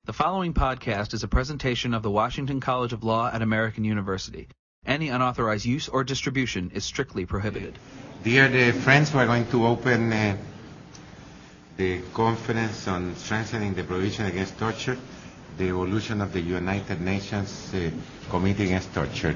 The following podcast is a presentation of the Washington College of Law at American University. Any unauthorized use or distribution is strictly prohibited. Dear friends, we are going to open the conference on strengthening the prohibition against torture, the evolution of the United Nations Committee Against Torture.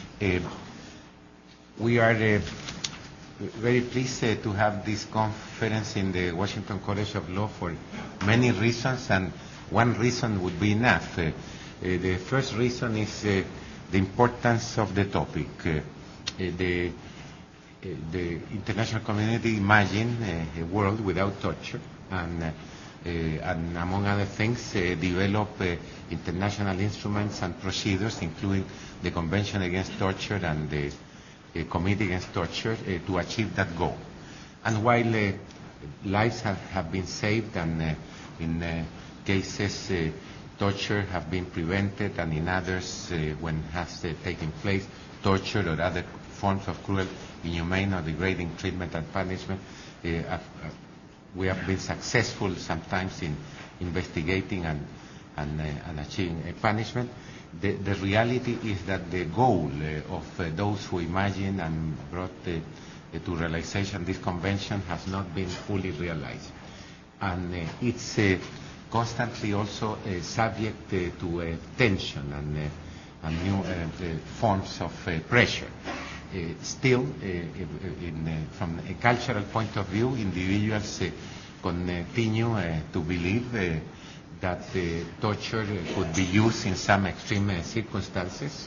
We are very pleased to have this conference in the Washington College of Law for many reasons, and one reason would be enough. The first reason is the importance of the topic. The international community imagine a world without torture, and among other things, develop international instruments and procedures, including the Convention Against Torture and the Committee Against Torture, to achieve that goal. And while lives have been saved, and in cases torture have been prevented, and in others, when has taken place, torture or other forms of cruel, inhumane, or degrading treatment and punishment, we have been successful sometimes in investigating and achieving a punishment. The reality is that the goal of those who imagine and brought to realization this convention has not been fully realized. And it's constantly also subject to tension and new forms of pressure. Still, from a cultural point of view, individuals continue to believe that torture could be used in some extreme circumstances.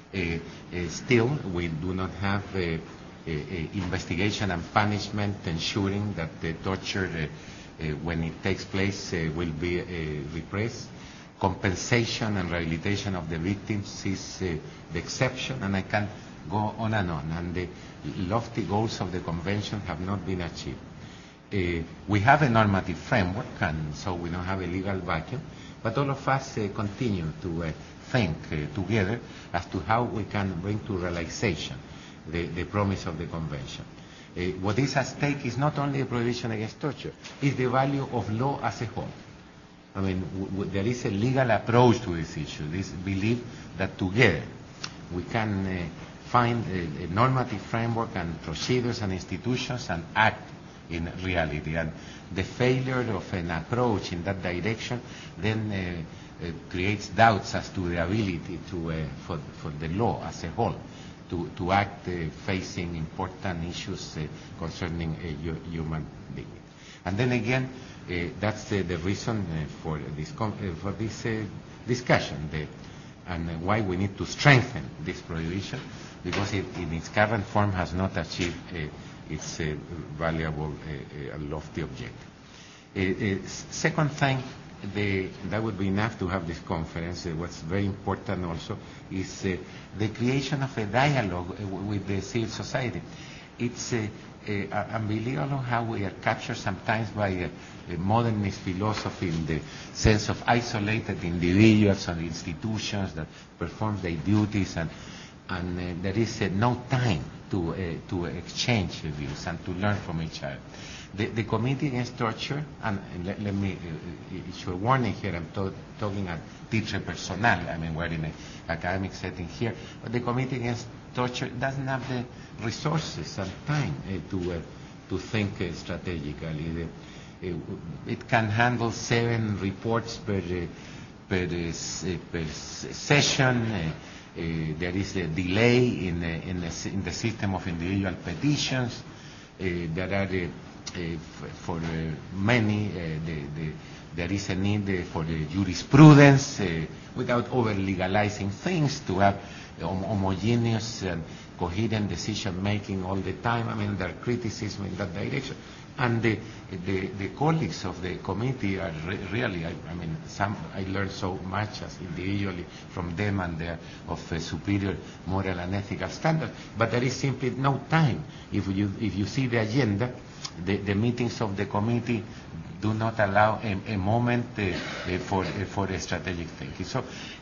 Still, we do not have investigation and punishment ensuring that the torture, when it takes place, will be repressed. Compensation and rehabilitation of the victims is the exception, and I can go on, and the lofty goals of the convention have not been achieved. We have a normative framework, and so we don't have a legal vacuum, but all of us continue to think together as to how we can bring to realization the promise of the convention. What is at stake is not only the prohibition against torture, it's the value of law as a whole. I mean, there is a legal approach to this issue, this belief that together we can find a normative framework and procedures and institutions and act in reality. And the failure of an approach in that direction then creates doubts as to the ability for the law as a whole to act facing important issues concerning human dignity. And then again, that's the reason for this discussion, and why we need to strengthen this prohibition, because it in its current form has not achieved its valuable and lofty objective. Second thing, that would be enough to have this conference. What's very important also is the creation of a dialogue with the civil society. It's unbelievable how we are captured sometimes by a modernist philosophy in the sense of isolated individuals and institutions that perform their duties, and there is no time to exchange views and to learn from each other. The Committee Against Torture, and let me issue a warning here, I'm talking at teacher personnel, I mean, we're in an academic setting here, but the Committee Against Torture doesn't have the resources and time to think strategically. It can handle 7 reports per session. There is a delay in the system of individual petitions. There are for many, there is a need for the jurisprudence without over-legalizing things, to have homogeneous and coherent decision-making all the time. I mean, there are criticism in that direction. And the colleagues of the committee are really, I learned so much as individually from them, and they are of a superior moral and ethical standard. But there is simply no time. If you see the agenda, the meetings of the committee do not allow a moment for a strategic thinking. So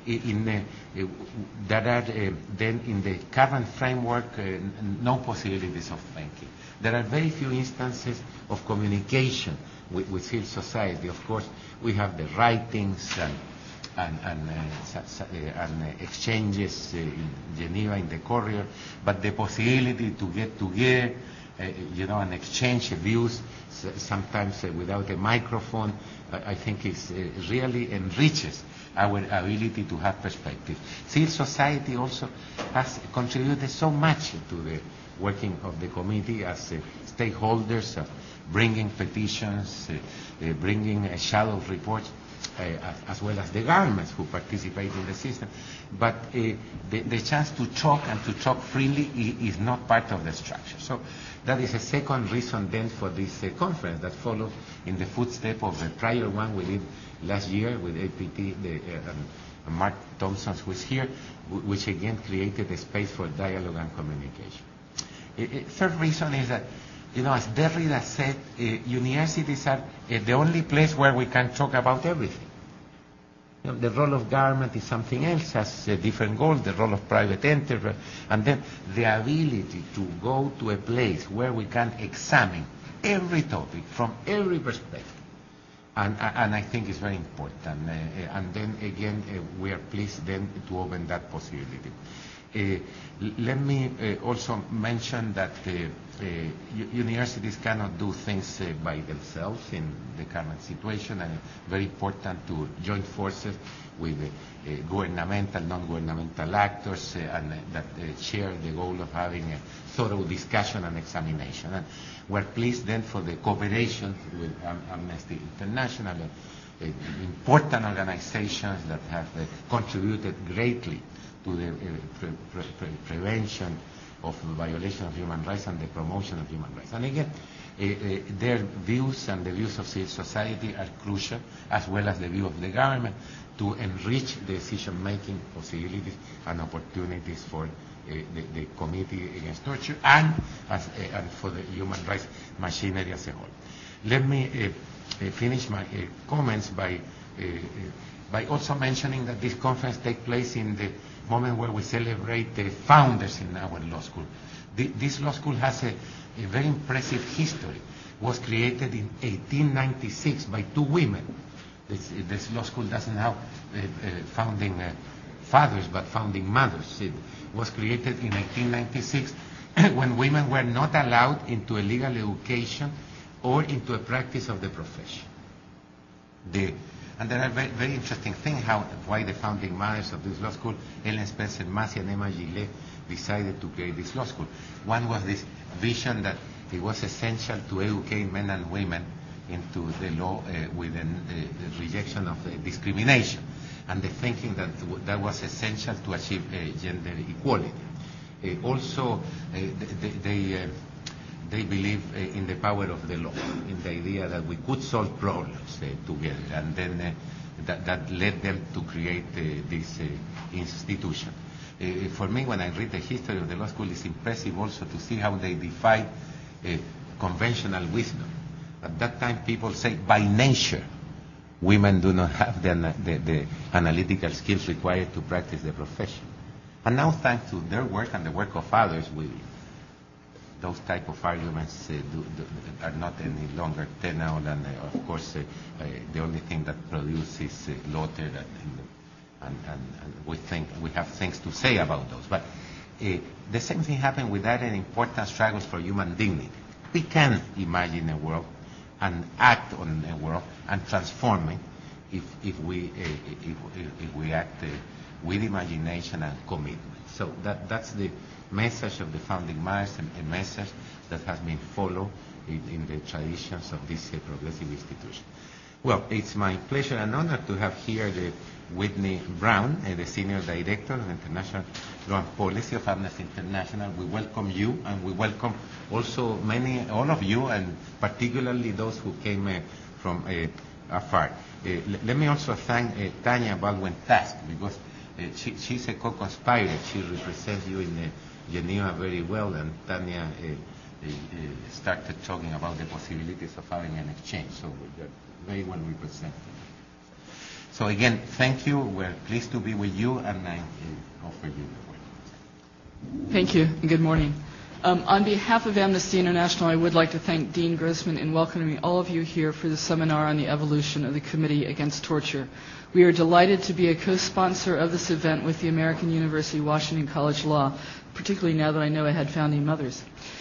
there are then in the current framework no possibilities of thinking. There are very few instances of communication with civil society. Of course, we have the writings and exchanges in Geneva in the corridor, but the possibility to get together, and exchange views, sometimes without a microphone, I think is really enriches our ability to have perspective. Civil society also has contributed so much to the working of the committee as stakeholders, bringing petitions, bringing shadow reports, as well as the governments who participate in the system. But the chance to talk and to talk freely is not part of the structure. So that is a second reason then for this conference that follows in the footsteps of the prior one we did last year with APT, Mark Thompson, who is here, which again created a space for dialogue and communication. Third reason is that, as Derrida said, universities are the only place where we can talk about everything. The role of government is something else, has different goals, the role of private enterprise, and then the ability to go to a place where we can examine every topic from every perspective. And I think it's very important. And then again, we are pleased then to open that possibility. Let me also mention that universities cannot do things by themselves in the current situation, and it's very important to join forces with governmental, non-governmental actors and that share the goal of having a thorough discussion and examination. And we're pleased then for the cooperation with Amnesty International, important organizations that have contributed greatly to the prevention of violation of human rights and the promotion of human rights. And again, their views and the views of civil society are crucial, as well as the view of the government, to enrich the decision-making possibilities and opportunities for the Committee Against Torture and for the human rights machinery as a whole. Let me finish my comments by also mentioning that this conference takes place in the moment where we celebrate the founders in our law school. This law school has a very impressive history. It was created in 1896 by two women. This law school doesn't have founding fathers, but founding mothers. It was created in 1896 when women were not allowed into a legal education or into a practice of the profession. And there are very, very interesting things why the founding mothers of this law school, Ellen Spencer Massey and Emma Gillet, decided to create this law school. One was this vision that it was essential to educate men and women into the law with the rejection of discrimination, and the thinking that that was essential to achieve gender equality. Also, they believe in the power of the law, in the idea that we could solve problems together, and then that led them to create this institution. For me, when I read the history of the law school, it's impressive also to see how they defied conventional wisdom. At that time, people say, by nature, women do not have the analytical skills required to practice the profession. And now, thanks to their work and the work of others, those type of arguments are not any longer tenable, and of course the only thing that produces laughter, and we think we have things to say about those. But the same thing happened with other important struggles for human dignity. We can imagine a world and act on a world and transform it if we act with imagination and commitment. So that's the message of the founding mothers, and a message that has been followed in the traditions of this progressive institution. Well, it's my pleasure and honor to have here Whitney Brown, the Senior Director of International Law and Policy of Amnesty International. We welcome you, and we welcome also all of you, and particularly those who came from afar. Let me also thank Tanya Baldwin-Task, because she's a co-conspirator. She represents you in Geneva very well, and Tanya started talking about the possibilities of having an exchange, so we're very well represented. So again, thank you. We're pleased to be with you, and I offer you the word. Thank you, and good morning. On behalf of Amnesty International, I would like to thank Dean Grossman in welcoming all of you here for the seminar on the evolution of the Committee Against Torture. We are delighted to be a co-sponsor of this event with the American University Washington College Law, particularly now that I know I had founding mothers.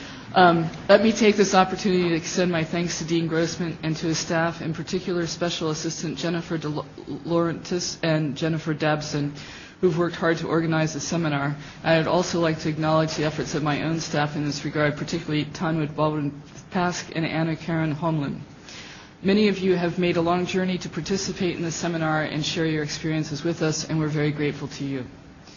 Let me take this opportunity to extend my thanks to Dean Grossman and to his staff, in particular Special Assistant Jennifer De Laurentiis and Jennifer Dabson, who've worked hard to organize the seminar. I'd also like to acknowledge the efforts of my own staff in this regard, particularly Tanwit Baldwin-Pask and Anna Karen Homlin. Many of you have made a long journey to participate in the seminar and share your experiences with us, and we're very grateful to you.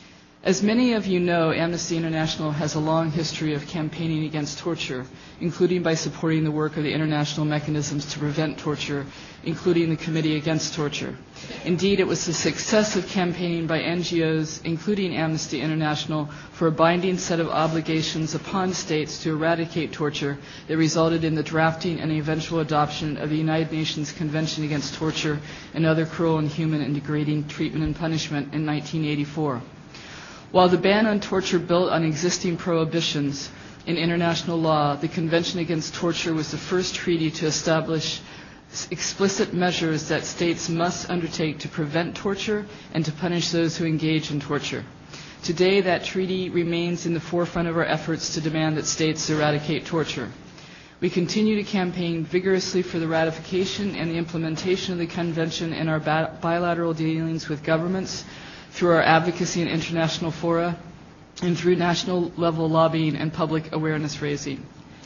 As many of you know, Amnesty International has a long history of campaigning against torture, including by supporting the work of the international mechanisms to prevent torture, including the Committee Against Torture. Indeed, it was the success of campaigning by NGOs, including Amnesty International, for a binding set of obligations upon states to eradicate torture that resulted in the drafting and eventual adoption of the United Nations Convention Against Torture and Other Cruel, Inhuman, and Degrading Treatment and Punishment in 1984. While the ban on torture built on existing prohibitions in international law, the Convention Against Torture was the first treaty to establish explicit measures that states must undertake to prevent torture and to punish those who engage in torture. Today, that treaty remains in the forefront of our efforts to demand that states eradicate torture. We continue to campaign vigorously for the ratification and the implementation of the Convention in our bilateral dealings with governments, through our advocacy in international fora, and through national level lobbying and public awareness raising.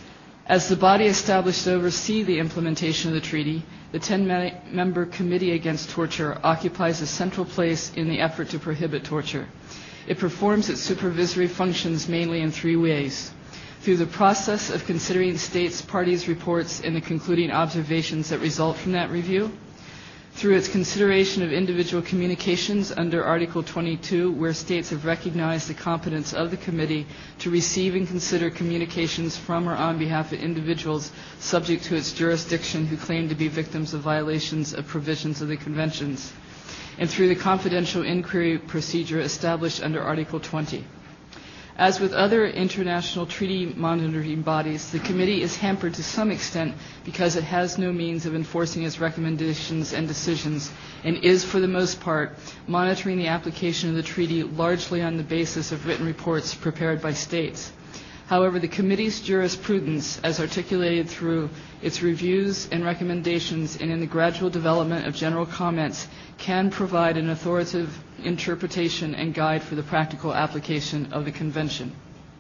As the body established to oversee the implementation of the treaty, the 10-member Committee Against Torture occupies a central place in the effort to prohibit torture. It performs its supervisory functions mainly in three ways: through the process of considering states' parties' reports and the concluding observations that result from that review; through its consideration of individual communications under Article 22, where states have recognized the competence of the committee to receive and consider communications from or on behalf of individuals subject to its jurisdiction who claim to be victims of violations of provisions of the conventions; and through the confidential inquiry procedure established under Article 20. As with other international treaty monitoring bodies, the committee is hampered to some extent because it has no means of enforcing its recommendations and decisions, and is, for the most part, monitoring the application of the treaty largely on the basis of written reports prepared by states. However, the committee's jurisprudence, as articulated through its reviews and recommendations and in the gradual development of general comments, can provide an authoritative interpretation and guide for the practical application of the Convention.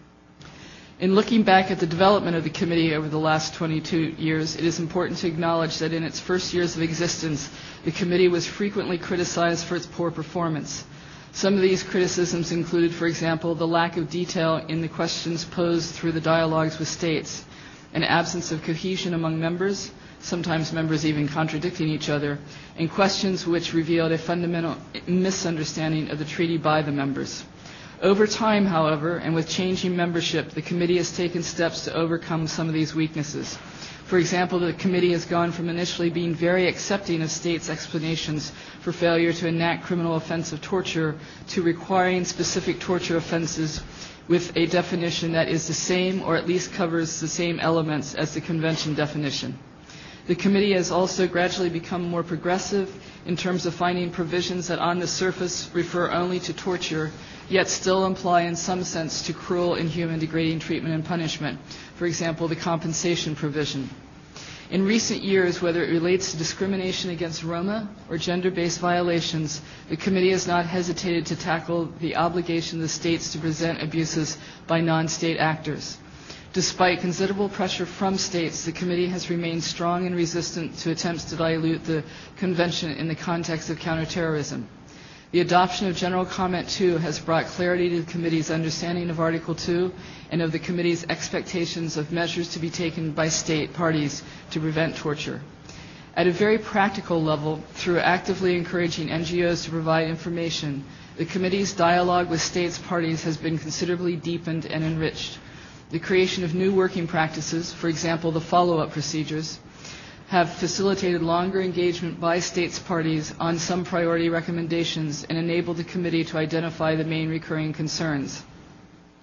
In looking back at the development of the committee over the last 22 years, it is important to acknowledge that in its first years of existence, the committee was frequently criticized for its poor performance. Some of these criticisms included, for example, the lack of detail in the questions posed through the dialogues with states, an absence of cohesion among members, sometimes members even contradicting each other, and questions which revealed a fundamental misunderstanding of the treaty by the members. Over time, however, and with changing membership, the committee has taken steps to overcome some of these weaknesses. For example, the committee has gone from initially being very accepting of states' explanations for failure to enact criminal offense of torture to requiring specific torture offenses with a definition that is the same or at least covers the same elements as the Convention definition. The committee has also gradually become more progressive in terms of finding provisions that on the surface refer only to torture, yet still imply in some sense to cruel, inhuman, degrading treatment and punishment. For example, the compensation provision. In recent years, whether it relates to discrimination against Roma or gender-based violations, the committee has not hesitated to tackle the obligation of the states to present abuses by non-state actors. Despite considerable pressure from states, the committee has remained strong and resistant to attempts to dilute the convention in the context of counterterrorism. The adoption of General Comment 2 has brought clarity to the committee's understanding of Article 2 and of the committee's expectations of measures to be taken by state parties to prevent torture. At a very practical level, through actively encouraging NGOs to provide information, the committee's dialogue with states parties has been considerably deepened and enriched. The creation of new working practices, for example, the follow-up procedures, have facilitated longer engagement by states parties on some priority recommendations and enabled the committee to identify the main recurring concerns.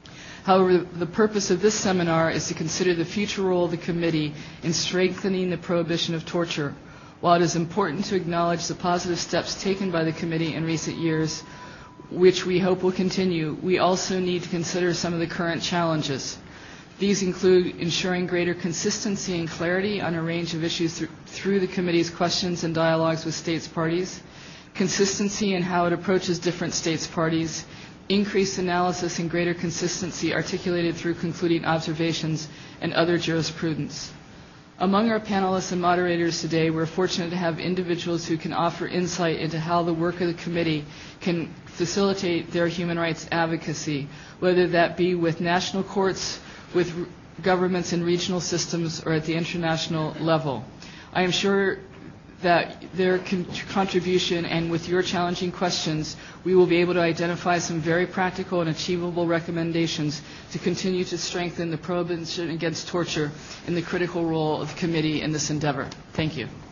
However, the purpose of this seminar is to consider the future role of the committee in strengthening the prohibition of torture. While it is important to acknowledge the positive steps taken by the committee in recent years, which we hope will continue, we also need to consider some of the current challenges. These include ensuring greater consistency and clarity on a range of issues through the committee's questions and dialogues with states parties, consistency in how it approaches different states parties, increased analysis and greater consistency articulated through concluding observations and other jurisprudence. Among our panelists and moderators today, we're fortunate to have individuals who can offer insight into how the work of the committee can facilitate their human rights advocacy, whether that be with national courts, with governments and regional systems, or at the international level. I am sure that their contribution and with your challenging questions, we will be able to identify some very practical and achievable recommendations to continue to strengthen the prohibition against torture and the critical role of the committee in this endeavor. Thank you.